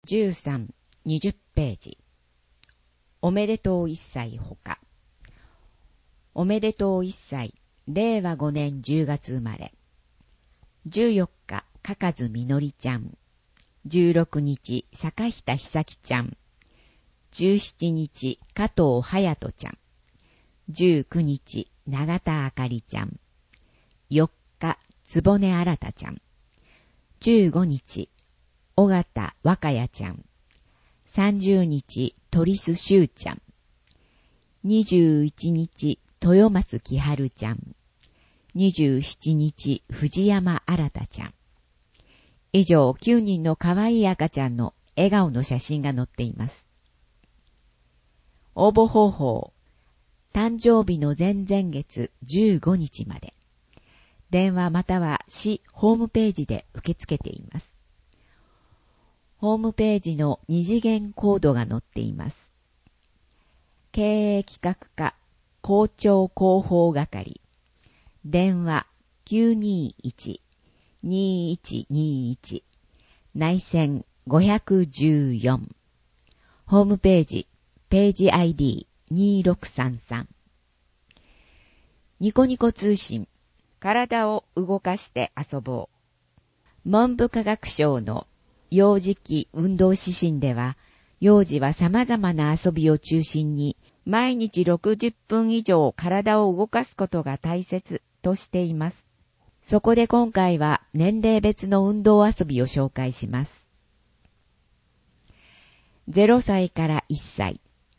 13、20ページ。おめでとう一歳ほか。おめでとう一歳、令和5年10月生まれ。14日、かかずみのりちゃん。16日、坂下ひさきちゃん。17日、加藤はやとちゃん。19日、永田あかりちゃん。4日、つぼねあらたちゃん。15日、尾形わかやちゃん。30日、とりすしゅうちゃん。21日、豊松きはるちゃん。27日、藤山あらたちゃん。以上、9人のかわいい赤ちゃんの笑顔の写真が載っています。応募方法、誕生日の前々月15日まで。電話または市ホームページで受け付けています。ホームページの二次元コードが載っています。経営企画課校長広報係。電話 921-2121 内線514。ホームページページ ID2633。ニコニコ通信、体を動かして遊ぼう。文部科学省の幼児期運動指針では、幼児は様々な遊びを中心に、毎日60分以上体を動かすことが大切としています。そこで今回は年齢別の運動遊びを紹介します。0歳から1歳。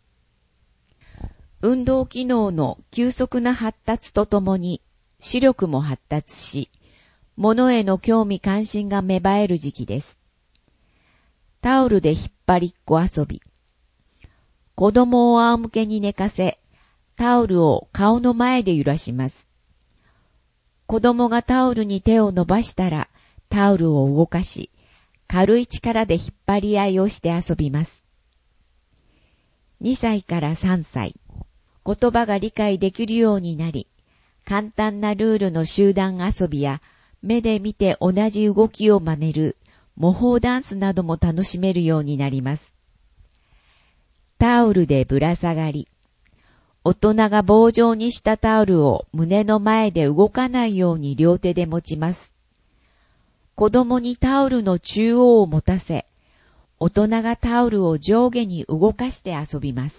運動機能の急速な発達とともに、視力も発達し、物への興味関心が芽生える時期です。タオルで引っ張りっこ遊び。子供を仰向けに寝かせ、タオルを顔の前で揺らします。子供がタオルに手を伸ばしたら、タオルを動かし、軽い力で引っ張り合いをして遊びます。2歳から3歳。言葉が理解できるようになり、簡単なルールの集団遊びや、目で見て同じ動きを真似る、模倣ダンスなども楽しめるようになります。タオルでぶら下がり。大人が棒状にしたタオルを胸の前で動かないように両手で持ちます。子供にタオルの中央を持たせ、大人がタオルを上下に動かして遊びます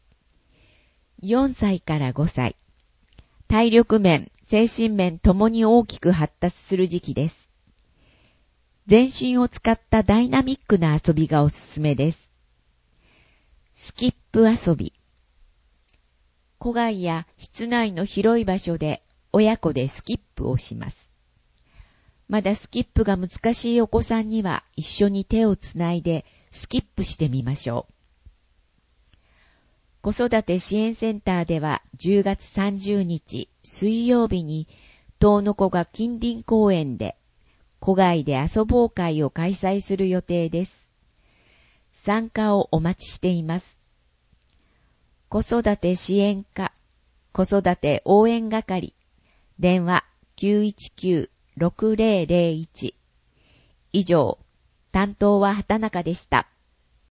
。4歳から5歳。体力面、精神面ともに大きく発達する時期です。全身を使ったダイナミックな遊びがおすすめです。スキップ遊び。戸外や室内の広い場所で親子でスキップをします。まだスキップが難しいお子さんには一緒に手をつないでスキップしてみましょう。子育て支援センターでは10月30日水曜日に遠野古賀近隣公園で戸外で遊ぼう会を開催する予定です。参加をお待ちしています。子育て支援課、子育て応援係、電話 919-6001。以上、担当は畑中でした。